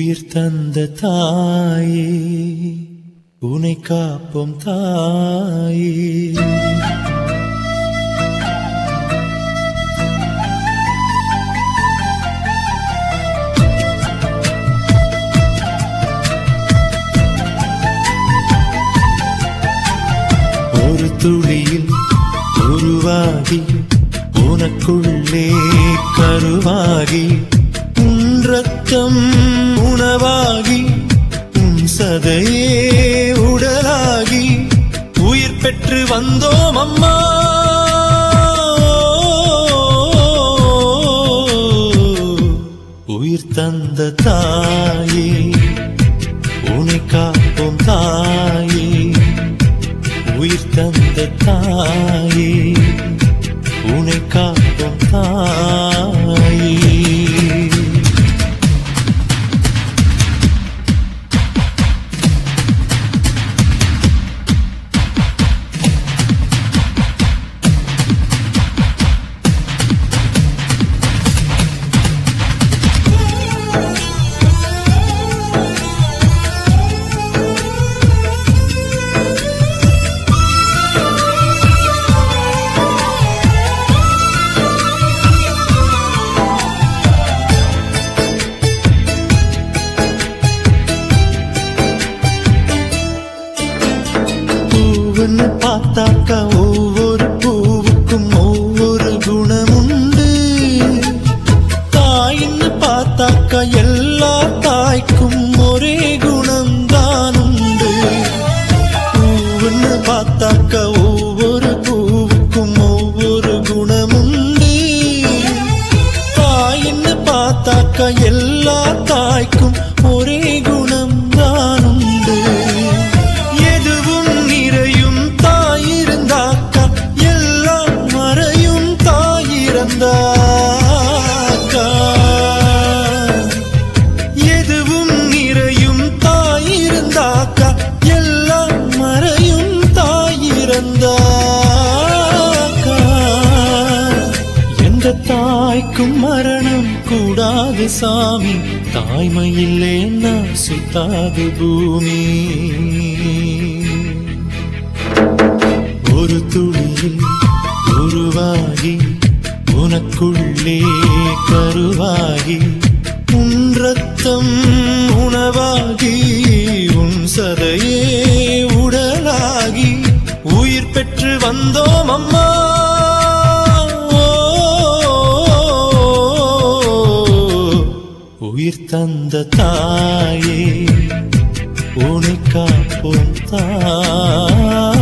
உயிர் தந்த தாயே உனை காப்போம் தாயே. ஒரு துளியில் உருவாகி உனக்குள்ளே கருவாகி உன் ரத்தம் உணவாகி உன் சதையே உடலாகி உயிர் பெற்று வந்தோம் அம்மா. உயிர் தந்த தாயே உனை காப்போம் தாயே. உயிர் தந்த தாயே உனை காப்போம் தாயே. பார்த்தாக்க ஒவ்வொரு பூவுக்கும் ஒவ்வொரு குணமுண்டு. தாயின்னு பார்த்தாக்க எல்லா தாய்க்கும் ஒரே குணம்தான் உண்டு. பூவுன்னு பார்த்தாக்க ஒவ்வொரு பூவுக்கும் ஒவ்வொரு குணமுண்டு. தாயின்னு பார்த்தாக்க எல்லா தாய்க்கும் ஒரே குணம்தான் உண்டு. எதுவும் நிறையும் தாயிருந்தாக்கா எல்லாம் மறையும் தாயிரந்தாக்கா. எதுவும் நிறையும் தாயிருந்தாக்கா எல்லாம் மறையும் தாயிரந்தாக்கா. எந்த தாய்க்கும் மரணம் கூடாது சாமி. தாய்மை இல்லைன்னா சுத்தாது பூமி. ஒரு துளியில் உருவாகி உனக்குள்ளே கருவாகி உன் ரத்தம் உணவாகி உன் சதையே உடலாகி உயிர் பெற்று வந்தோம் அம்மா. உயிர் தந்த தாயே உனை காப்போம் தாயே.